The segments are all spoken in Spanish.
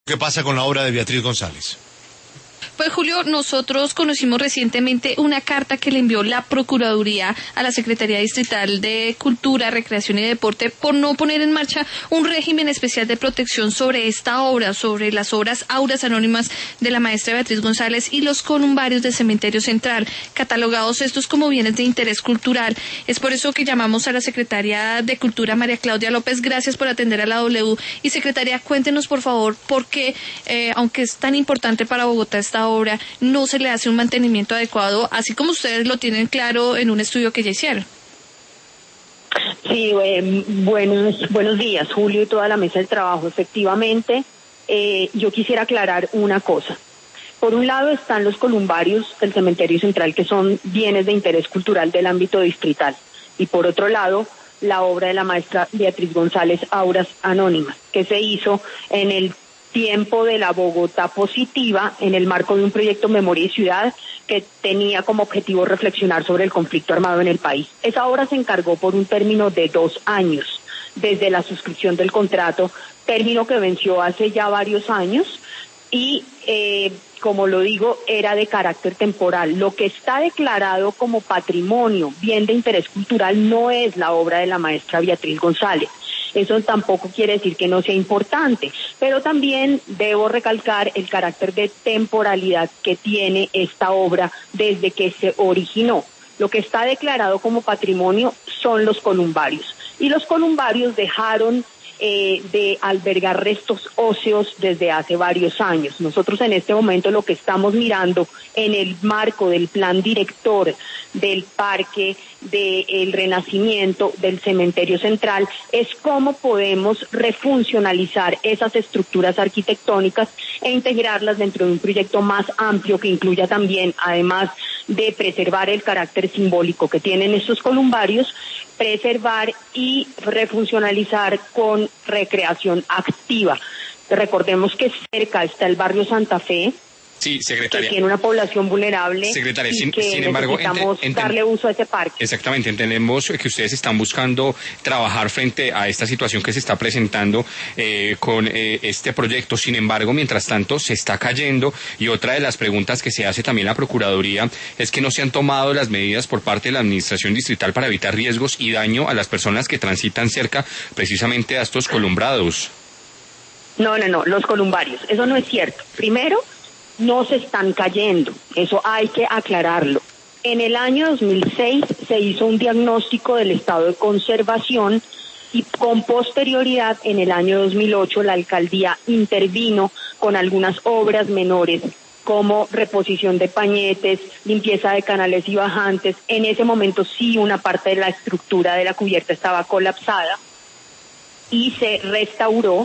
¿Qué pasa con la obra de Beatriz González? Pues Julio, nosotros conocimos recientemente una carta que le envió la Procuraduría a la Secretaría Distrital de Cultura, Recreación y Deporte por no poner en marcha un régimen especial de protección sobre esta obra, sobre las obras Auras Anónimas de la maestra Beatriz González y los columbarios del Cementerio Central, catalogados estos como bienes de interés cultural. Es por eso que llamamos a la Secretaria de Cultura, María Claudia López. Gracias por atender a la W. Y Secretaria, cuéntenos por favor por qué, aunque es tan importante para Bogotá esta obra, no se le hace un mantenimiento adecuado, así como ustedes lo tienen claro en un estudio que ya hicieron. Sí, buenos días, Julio, y toda la mesa de trabajo. Efectivamente, yo quisiera aclarar una cosa. Por un lado están los columbarios del Cementerio Central, que son bienes de interés cultural del ámbito distrital, y por otro lado, la obra de la maestra Beatriz González, Auras Anónimas, que se hizo en el tiempo de la Bogotá positiva en el marco de un proyecto Memoria y Ciudad que tenía como objetivo reflexionar sobre el conflicto armado en el país. Esa obra se encargó por un término de 2 años desde la suscripción del contrato, término que venció hace ya varios años y, como lo digo, era de carácter temporal. Lo que está declarado como patrimonio, bien de interés cultural, no es la obra de la maestra Beatriz González. Eso tampoco quiere decir que no sea importante, pero también debo recalcar el carácter de temporalidad que tiene esta obra desde que se originó. Lo que está declarado como patrimonio son los columbarios, y los columbarios dejaron de albergar restos óseos desde hace varios años. Nosotros en este momento lo que estamos mirando en el marco del plan director del Parque del Renacimiento del Cementerio Central es cómo podemos refuncionalizar esas estructuras arquitectónicas e integrarlas dentro de un proyecto más amplio que incluya también, además de preservar el carácter simbólico que tienen estos columbarios, preservar y refuncionalizar con recreación activa. Recordemos que cerca está el barrio Santa Fe, sí, secretaria, que tiene una población vulnerable, secretaria, y que sin embargo, necesitamos darle uso a ese parque. Exactamente, entendemos que ustedes están buscando trabajar frente a esta situación que se está presentando con este proyecto. Sin embargo, mientras tanto, se está cayendo, y otra de las preguntas que se hace también la Procuraduría es que no se han tomado las medidas por parte de la Administración Distrital para evitar riesgos y daño a las personas que transitan cerca precisamente a estos columbrados. No, los columbarios, eso no es cierto. Primero, no se están cayendo, eso hay que aclararlo. En el año 2006 se hizo un diagnóstico del estado de conservación y con posterioridad en el año 2008 la alcaldía intervino con algunas obras menores como reposición de pañetes, limpieza de canales y bajantes. En ese momento sí una parte de la estructura de la cubierta estaba colapsada y se restauró.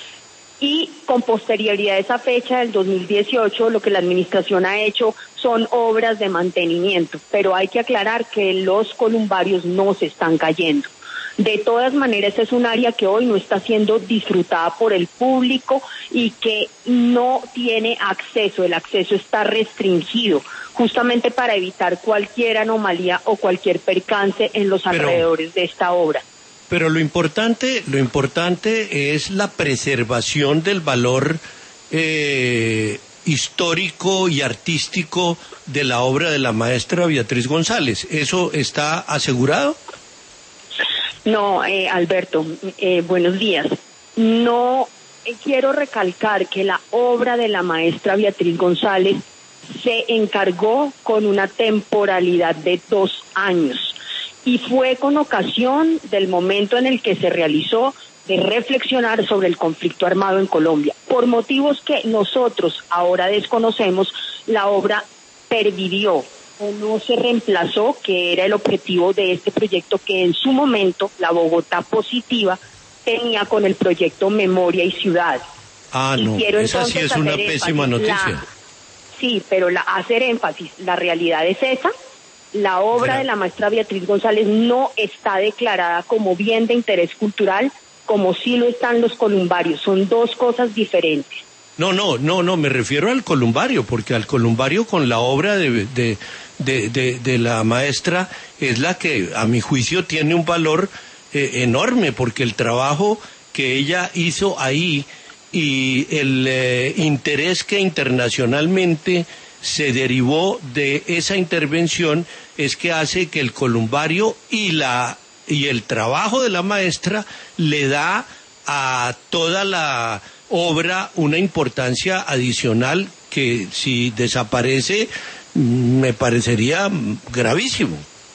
Y con posterioridad a esa fecha del 2018, lo que la administración ha hecho son obras de mantenimiento, pero hay que aclarar que los columbarios no se están cayendo. De todas maneras, es un área que hoy no está siendo disfrutada por el público y que no tiene acceso, el acceso está restringido, justamente para evitar cualquier anomalía o cualquier percance en los alrededores de esta obra. Pero lo importante es la preservación del valor histórico y artístico de la obra de la maestra Beatriz González. ¿Eso está asegurado? No, Alberto, buenos días. No, quiero recalcar que la obra de la maestra Beatriz González se encargó con una temporalidad de 2 años. Y fue con ocasión del momento en el que se realizó de reflexionar sobre el conflicto armado en Colombia. Por motivos que nosotros ahora desconocemos, la obra pervivió o no se reemplazó, que era el objetivo de este proyecto que en su momento la Bogotá positiva tenía con el proyecto Memoria y Ciudad. No, esa sí es una pésima noticia. Sí, pero hacer énfasis, la realidad es esa. La obra de la maestra Beatriz González no está declarada como bien de interés cultural, como sí lo están los columbarios. Son 2 cosas diferentes. No, me refiero al columbario, porque al columbario con la obra de la maestra es la que, a mi juicio, tiene un valor enorme, porque el trabajo que ella hizo ahí y el interés que internacionalmente se derivó de esa intervención es que hace que el columbario y el trabajo de la maestra le da a toda la obra una importancia adicional que si desaparece me parecería gravísimo.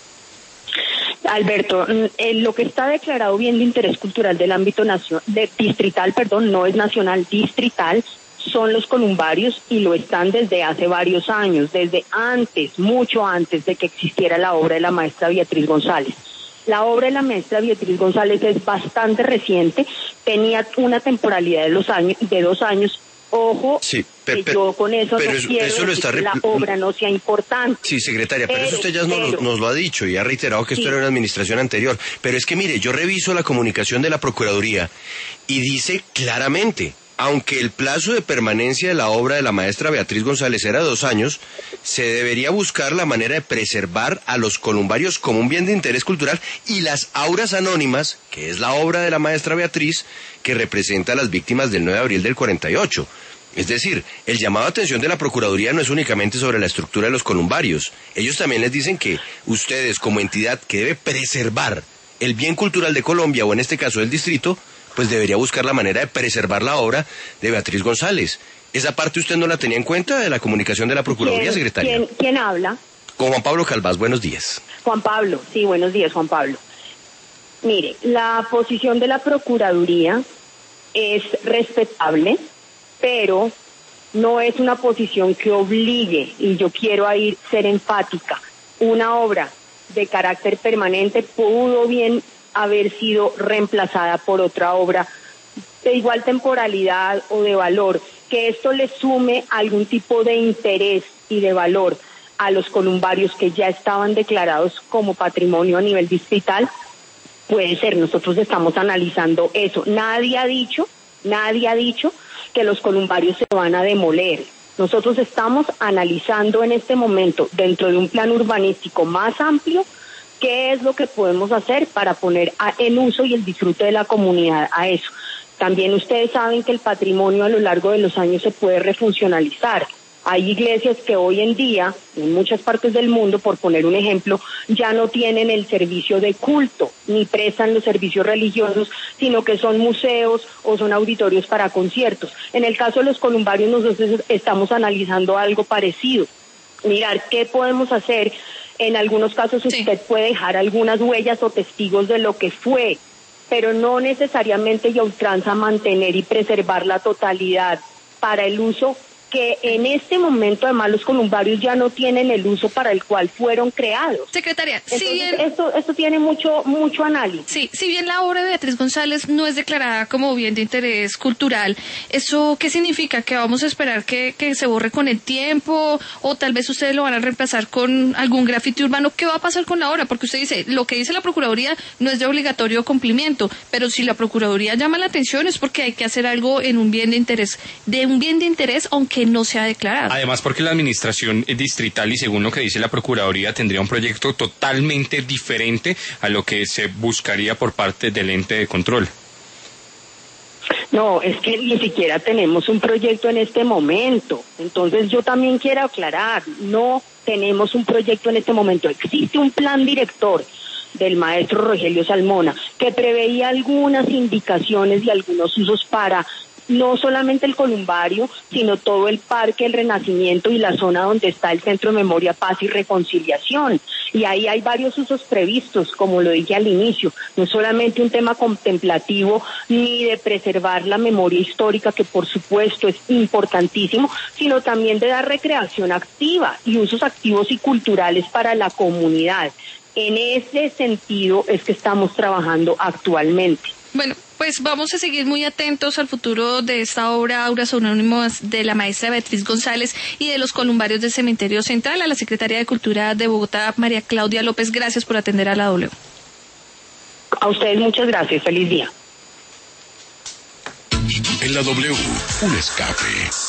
Alberto, lo que está declarado bien de interés cultural del ámbito distrital, no es nacional, distrital, son los columbarios y lo están desde hace varios años, desde antes, mucho antes de que existiera la obra de la maestra Beatriz González. La obra de la maestra Beatriz González es bastante reciente, tenía una temporalidad de 2 años. Ojo, sí, que yo con eso no quiero decir que la obra no sea importante. Sí, secretaria, pero eso usted ya nos lo ha dicho y ha reiterado que esto era una administración anterior. Pero es que mire, yo reviso la comunicación de la Procuraduría y dice claramente, aunque el plazo de permanencia de la obra de la maestra Beatriz González era 2 años, se debería buscar la manera de preservar a los columbarios como un bien de interés cultural y las auras anónimas, que es la obra de la maestra Beatriz, que representa a las víctimas del 9 de abril del 48. Es decir, el llamado a atención de la Procuraduría no es únicamente sobre la estructura de los columbarios. Ellos también les dicen que ustedes, como entidad que debe preservar el bien cultural de Colombia, o en este caso del distrito, pues debería buscar la manera de preservar la obra de Beatriz González. ¿Esa parte usted no la tenía en cuenta de la comunicación de la Procuraduría, secretaria? ¿Quién habla? Con Juan Pablo Calvás, buenos días. Juan Pablo, sí, buenos días, Juan Pablo. Mire, la posición de la Procuraduría es respetable, pero no es una posición que obligue, y yo quiero ahí ser enfática, una obra de carácter permanente pudo bien haber sido reemplazada por otra obra de igual temporalidad o de valor, que esto le sume algún tipo de interés y de valor a los columbarios que ya estaban declarados como patrimonio a nivel distrital. Puede ser, nosotros estamos analizando eso. Nadie ha dicho que los columbarios se van a demoler. Nosotros estamos analizando en este momento, dentro de un plan urbanístico más amplio, qué es lo que podemos hacer para poner en uso y el disfrute de la comunidad a eso. También ustedes saben que el patrimonio a lo largo de los años se puede refuncionalizar. Hay iglesias que hoy en día, en muchas partes del mundo, por poner un ejemplo, ya no tienen el servicio de culto, ni prestan los servicios religiosos, sino que son museos o son auditorios para conciertos. En el caso de los columbarios, nosotros estamos analizando algo parecido. Mirar qué podemos hacer. En algunos casos usted puede dejar algunas huellas o testigos de lo que fue, pero no necesariamente y a ultranza mantener y preservar la totalidad para el uso que en este momento además los columbarios ya no tienen el uso para el cual fueron creados. Secretaria, entonces, si bien esto tiene mucho análisis. Sí, si bien la obra de Beatriz González no es declarada como bien de interés cultural, ¿eso qué significa? ¿Que vamos a esperar que se borre con el tiempo o tal vez ustedes lo van a reemplazar con algún grafiti urbano? ¿Qué va a pasar con la obra? Porque usted dice, lo que dice la Procuraduría no es de obligatorio cumplimiento, pero si la Procuraduría llama la atención es porque hay que hacer algo en un bien de interés, aunque no se ha declarado. Además, porque la administración distrital, y según lo que dice la Procuraduría, tendría un proyecto totalmente diferente a lo que se buscaría por parte del ente de control. No, es que ni siquiera tenemos un proyecto en este momento. Entonces yo también quiero aclarar, no tenemos un proyecto en este momento. Existe un plan director del maestro Rogelio Salmona que preveía algunas indicaciones y algunos usos para no solamente el columbario, sino todo el Parque El Renacimiento y la zona donde está el Centro de Memoria, Paz y Reconciliación. Y ahí hay varios usos previstos, como lo dije al inicio. No es solamente un tema contemplativo ni de preservar la memoria histórica, que por supuesto es importantísimo, sino también de dar recreación activa y usos activos y culturales para la comunidad. En ese sentido es que estamos trabajando actualmente. Bueno, pues vamos a seguir muy atentos al futuro de esta obra Auras Anónimas de la maestra Beatriz González y de los columbarios del Cementerio Central. A la Secretaria de Cultura de Bogotá, María Claudia López, gracias por atender a la W. A ustedes muchas gracias, feliz día. En la W, un escape.